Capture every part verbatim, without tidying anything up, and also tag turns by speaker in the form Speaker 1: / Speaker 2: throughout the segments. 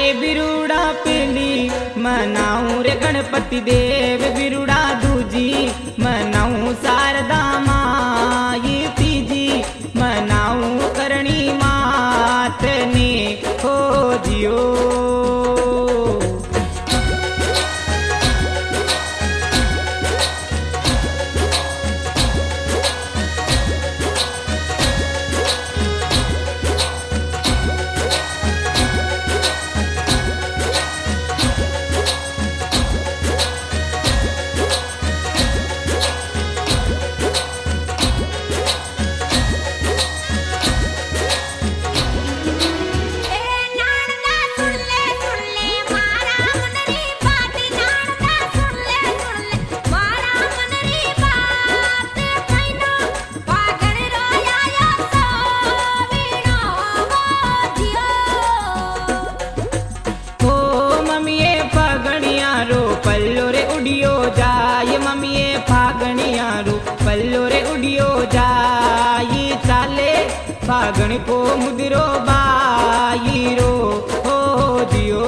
Speaker 1: बिरुड़ा पहली मनाऊं रे गणपति देव, बिरुड़ा दूजी मनाऊं शारदा माई, तीजी मनाऊं करणी मात ने हो जियो। पल्लो रे उड़ियो जाय मम्मी फागणिया रू, पल्लो रे उड़ियो जाई चाले फागण को मुदरो बाई रो हो दियो।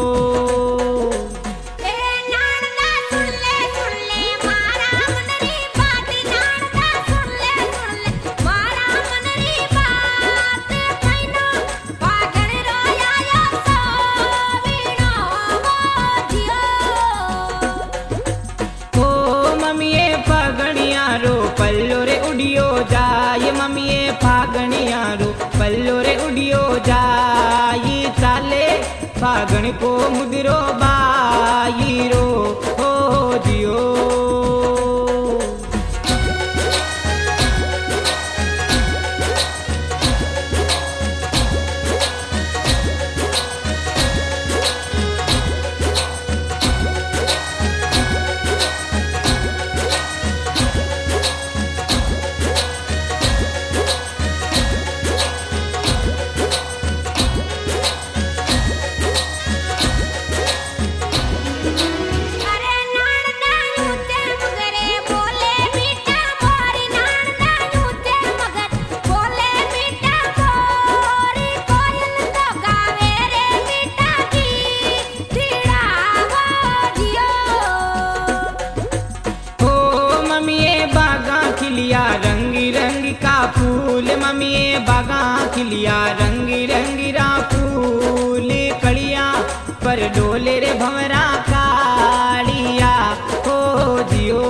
Speaker 1: पल्लो रे उड़ियो जाय मम्मी फागणिया रू, पल्लो रे उड़ियो जाई चाले फागण को मुदरो बाई रो हो जियो। रंगी रंगी का फूल मम्मी बागा खिलिया, रंगी रंगी रा फूल कड़िया पर डोले रे भंवरा कालिया हो जियो।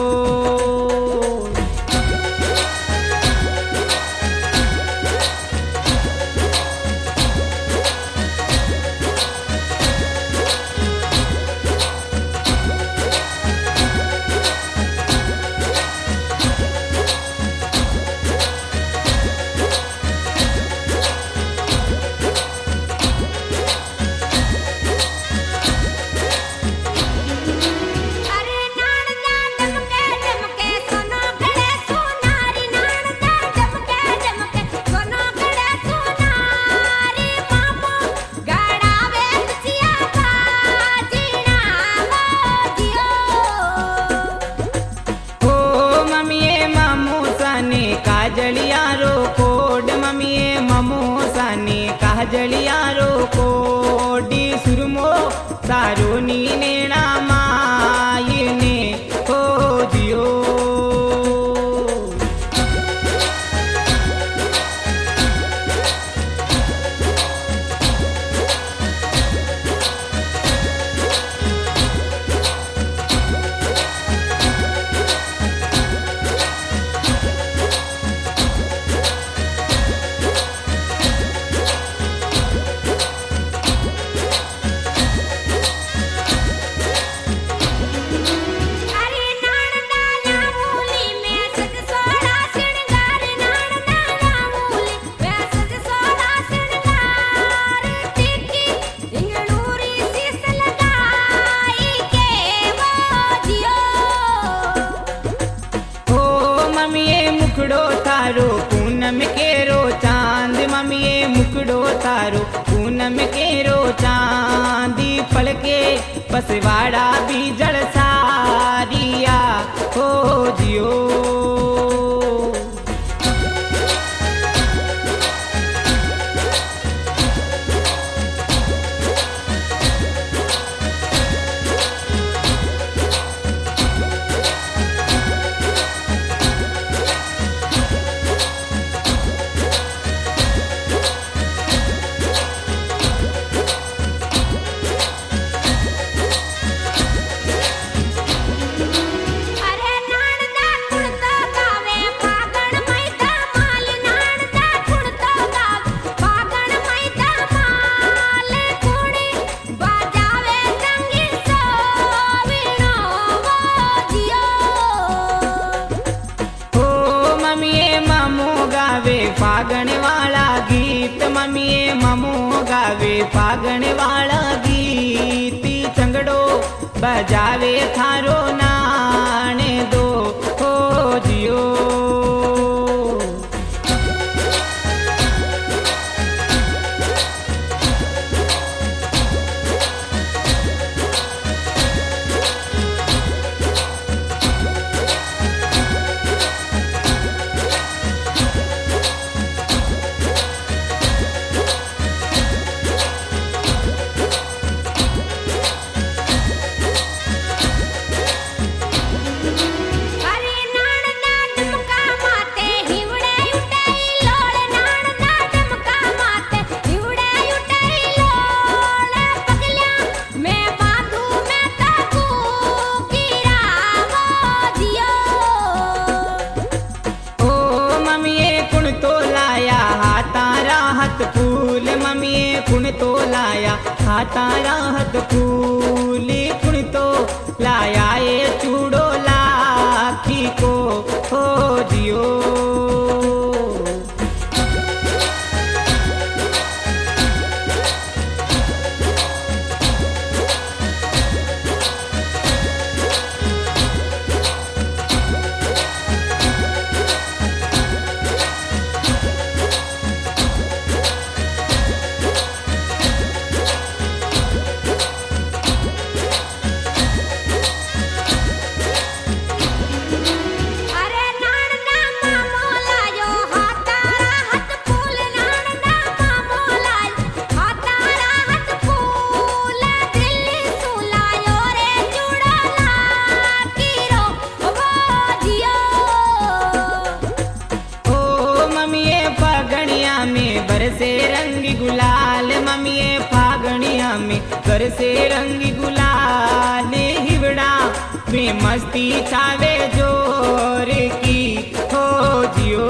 Speaker 1: काजलिया रो कोड मम्मी ममोसा ने काजलिया रो कोडी सुरमो सारो नी नेणा माई ने हो जियो। मुखड़ो तारो पूनम केरो चांद मम्मी मुखड़ो तारो पूनम केरो चांदी पलके पसवाड़ा भी जड़ सारिया हो जियो। मम्मी मामो गावे फागण वाला गीत, मम्मी मामो गावे फागण वाला गीत, चंगड़ो बजावे थारो नाने दो हो जियो। फूल मम्मी कुण तो लाया हाथारा हथ फूल, कुण तो लाया ये चूड़ो लाखी को हो जियो। बरसे रंगी गुलाल मम्मी फागणिया में बरसे रंगी गुलाल, हिवड़ा में मस्ती छावे जोर की हो जियो।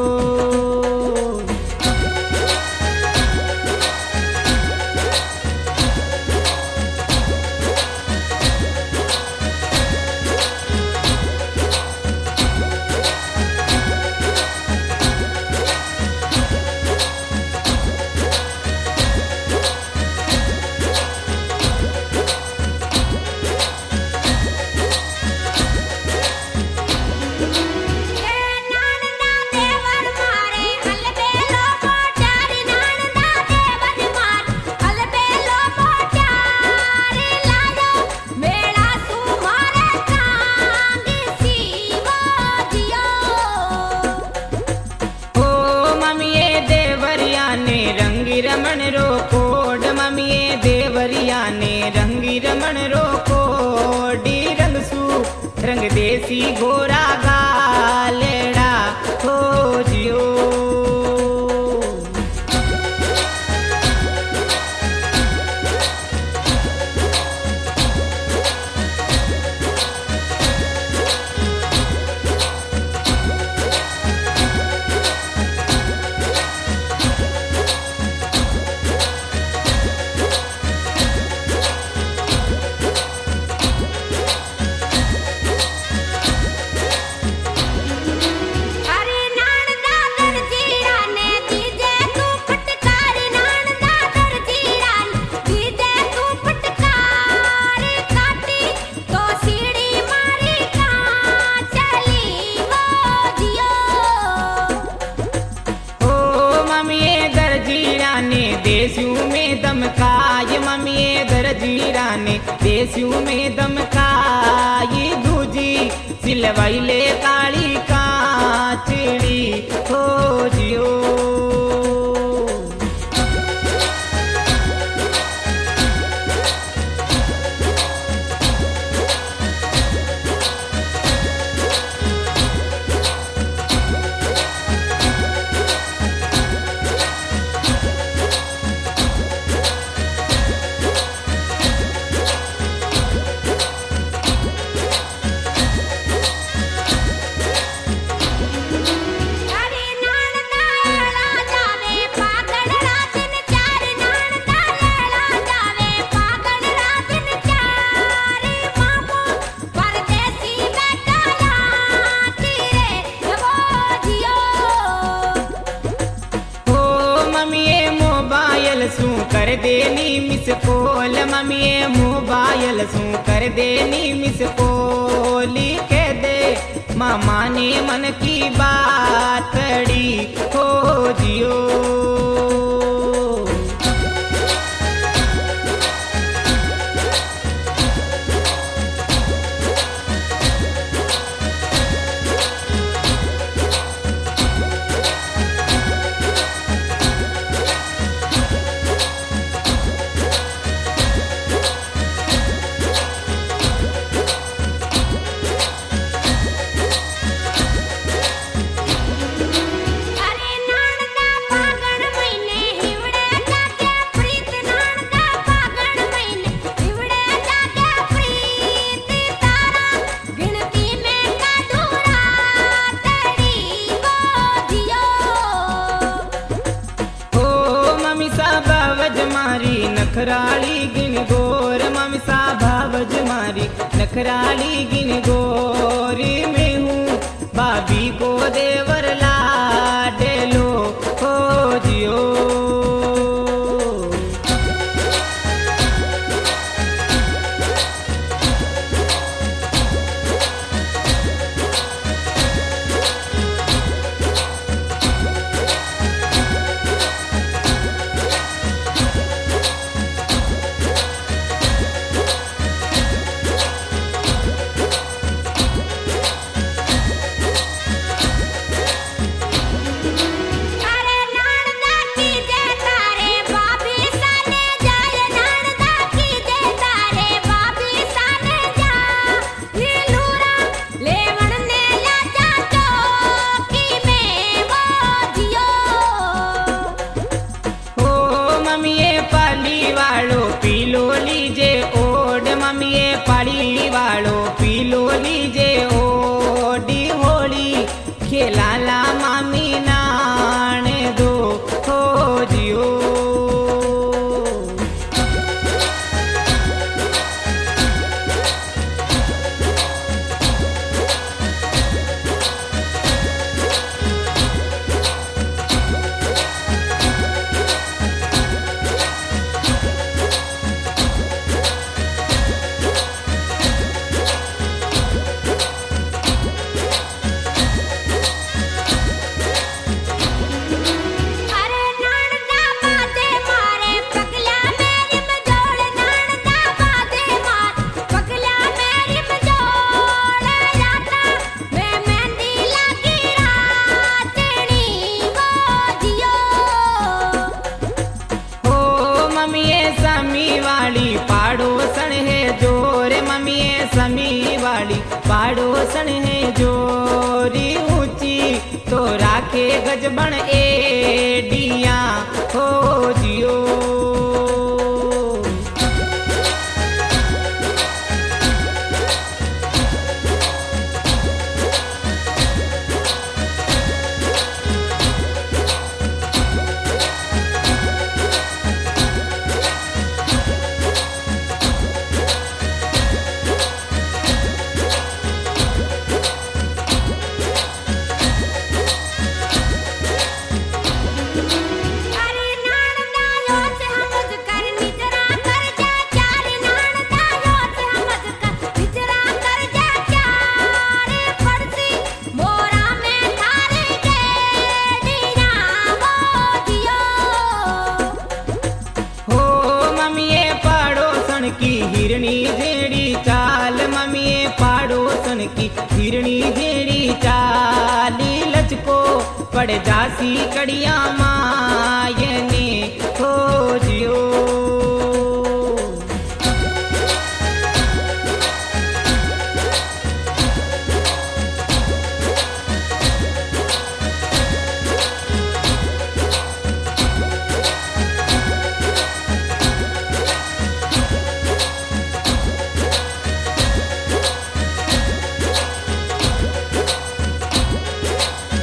Speaker 1: रमण रो कोड मम्मी देवरिया ने रंगी रमण रो कोडी, रंग सू रंग देसी गोरा गालेड़ा हो जियो। देसियों में दमकाय मम्मी दरजीरा ने देसियों में दमकाई, दूजी सिलवैले काली काचड़ी हो जियो। सू कर देनी मिस कॉल मम्मी मोबाइल सू कर देनी मिस कॉल कह दे मामा ने मन की बातड़ी हो जियो। नखराली गिन गोर मम्मी सा भावज मारी नखराली गिन गोर में हूँ भाभी को देवर लाडेलो हो जियो। पाड़ी वालो पीलो लीजे ओडी होली खेलाला मामी नाने दो हो जियो। पाड़ोसन है जोर मम्मी समी वाली पाड़ोसन है जोरी ऊंची तो राखे गजबन एडिया हो जियो। की हिरणी घेड़ी चाल मम्मी पाड़ोसन की हिरणी घेड़ी चाली लचको पड़ जासी कड़िया मायने हो जियो।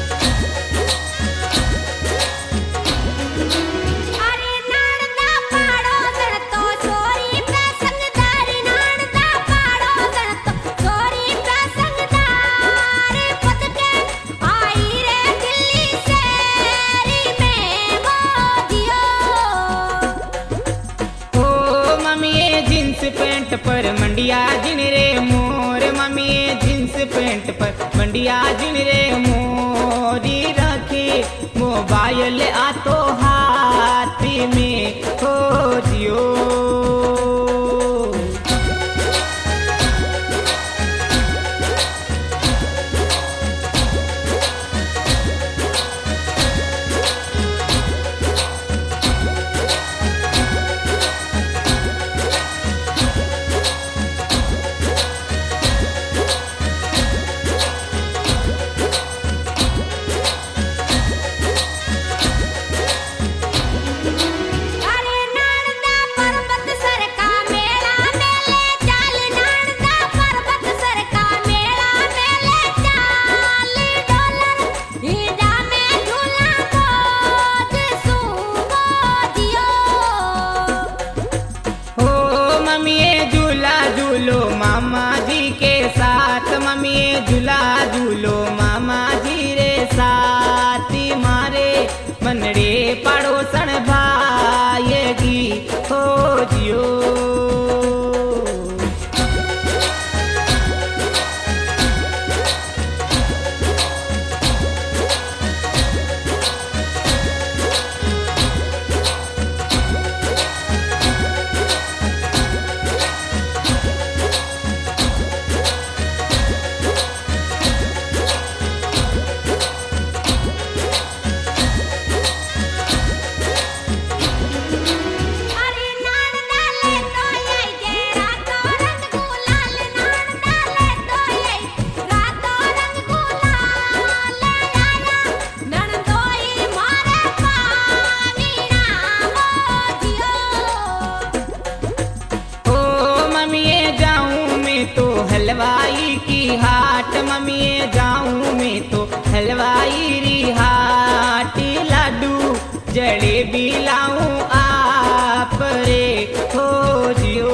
Speaker 2: अरे नड़दा
Speaker 1: पर मंडिया जिन रे मोर मम्मी जींस पैंट पर मंडिया जिन रे मोरी रखे मोबाइल आ तो हाथ में हो जियो। झूला झूलो मामा जी रे साथी मारे मनड़े पड़ोसन भाईगी हो जियो। हलवाई की हाट मम्मी जाऊं मैं तो हलवाई री हाट लाडू जलेबी लाऊं आप रे हो जियो।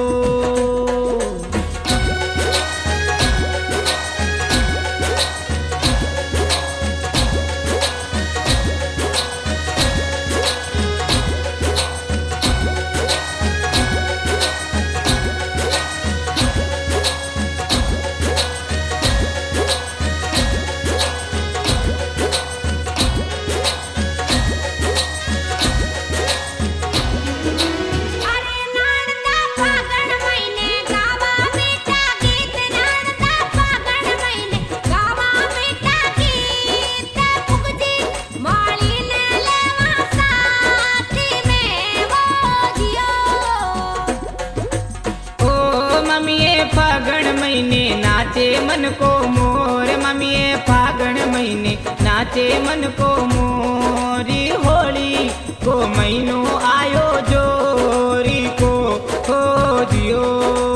Speaker 1: फागण महीने नाचे मन को मोर मम्मी फागण महीने नाचे मन को मोरी होली को महीनो आयो जोरी को हो जियो।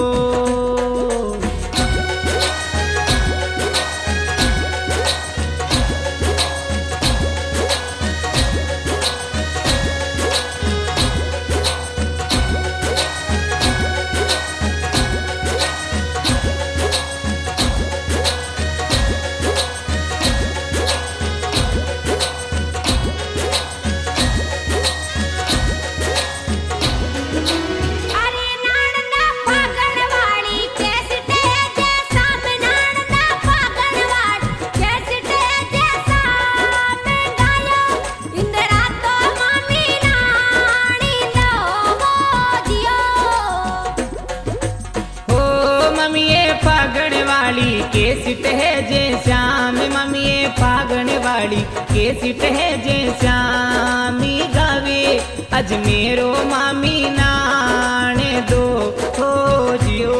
Speaker 1: के सिट है जे श्याम मम्मी फागण वाली के सिट है जे श्यामी गावे अजमेरो मामी नाने दो हो जियो।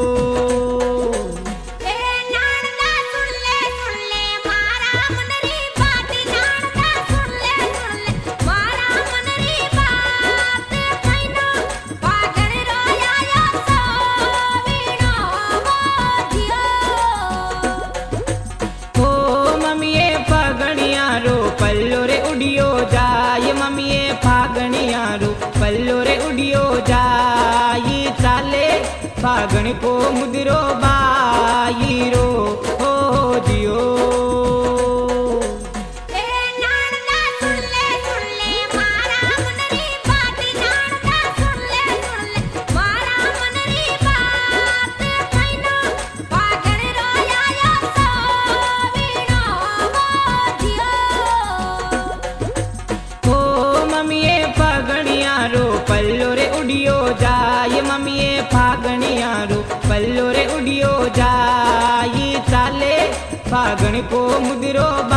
Speaker 1: पल्लो रे उड़ियो जाई चाले फागण को मुदरो बाई रो हो जियो।
Speaker 2: मारा मनरी
Speaker 1: जाय मम्मी फागणियारू पल्लो रे उड़ियो जाई चाले फागण को मुदरो